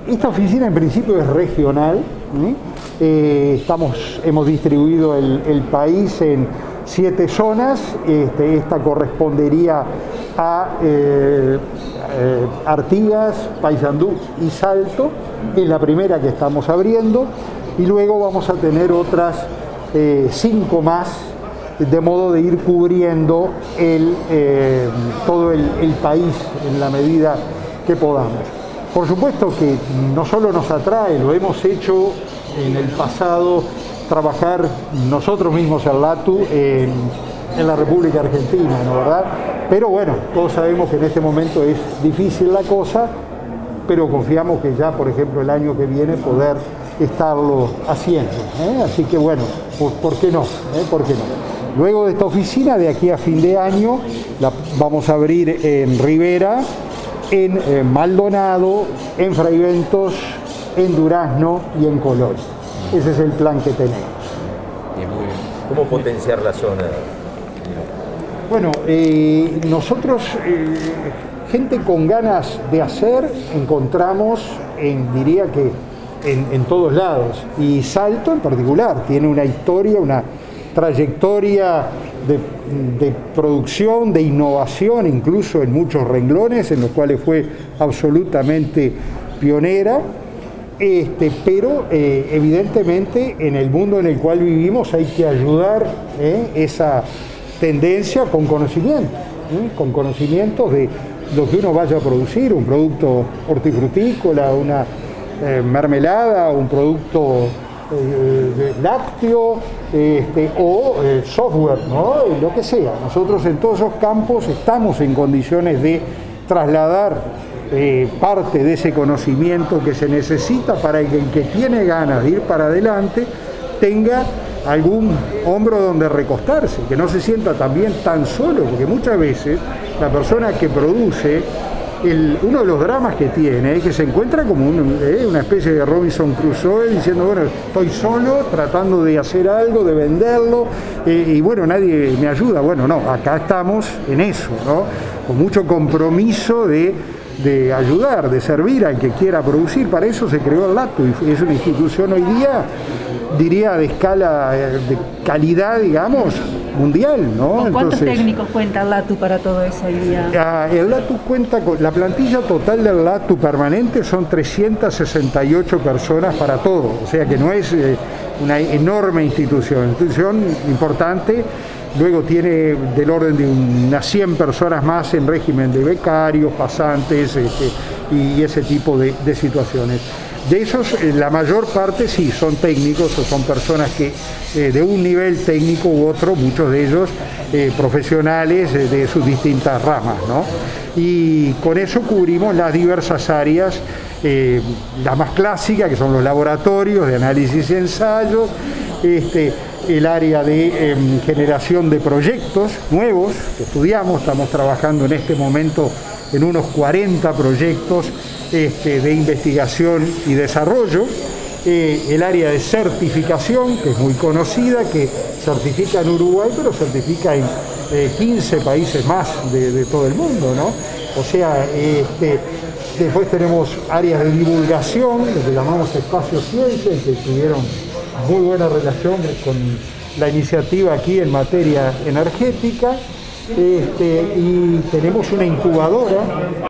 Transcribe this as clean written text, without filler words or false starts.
Esta oficina en principio es regional, hemos distribuido el país en 7 zonas. Esta correspondería a Artigas, Paysandú y Salto, es la primera que estamos abriendo, y luego vamos a tener otras 5 más, de modo de ir cubriendo todo el país en la medida que podamos. Por supuesto que no solo nos atrae, lo hemos hecho en el pasado, trabajar nosotros mismos en LATU en la República Argentina, ¿no, verdad? Pero bueno, todos sabemos que en este momento es difícil la cosa, pero confiamos que ya, por ejemplo, el año que viene poder estarlo haciendo, Así que bueno, ¿por qué no? ¿Por qué no? Luego de esta oficina, de aquí a fin de año, la vamos a abrir en Rivera, en Maldonado, en Fraiventos, en Durazno y en Colón. Ese es el plan que tenemos. Bien, muy bien. ¿Cómo potenciar la zona? Bueno, nosotros, gente con ganas de hacer, encontramos, diría que en todos lados. Y Salto en particular tiene una historia, una trayectoria de producción, de innovación, incluso en muchos renglones, en los cuales fue absolutamente pionera. Pero evidentemente en el mundo en el cual vivimos hay que ayudar esa tendencia con conocimientos de lo que uno vaya a producir, un producto hortifrutícola, una mermelada, un producto lácteo o software, ¿no? Lo que sea. Nosotros en todos esos campos estamos en condiciones de trasladar parte de ese conocimiento que se necesita para que el que tiene ganas de ir para adelante tenga algún hombro donde recostarse, que no se sienta también tan solo, porque muchas veces la persona que produce, uno de los dramas que tiene es que se encuentra como una especie de Robinson Crusoe diciendo, bueno, estoy solo tratando de hacer algo, de venderlo, y bueno, nadie me ayuda. Bueno, no, acá estamos en eso, ¿no? Con mucho compromiso de ayudar, de servir al que quiera producir. Para eso se creó el LATU, y es una institución hoy día, diría, de escala, de calidad, digamos, mundial, ¿no? ¿Con cuántos técnicos cuenta el LATU para todo eso hoy día? El LATU cuenta con, la plantilla total del LATU permanente son 368 personas para todo, o sea que no es una enorme institución importante. Luego tiene del orden de unas 100 personas más en régimen de becarios, pasantes y ese tipo de situaciones. De esos, la mayor parte sí son técnicos o son personas que de un nivel técnico u otro, muchos de ellos profesionales de sus distintas ramas, ¿no? Y con eso cubrimos las diversas áreas, las más clásicas, que son los laboratorios de análisis y ensayos, el área de generación de proyectos nuevos que estudiamos. Estamos trabajando en este momento en unos 40 proyectos de investigación y desarrollo, el área de certificación, que es muy conocida, que certifica en Uruguay, pero certifica en 15 países más de todo el mundo, ¿no? O sea, después tenemos áreas de divulgación, lo que llamamos Espacio Ciencia, que tuvieron muy buena relación con la iniciativa aquí en materia energética, y tenemos una incubadora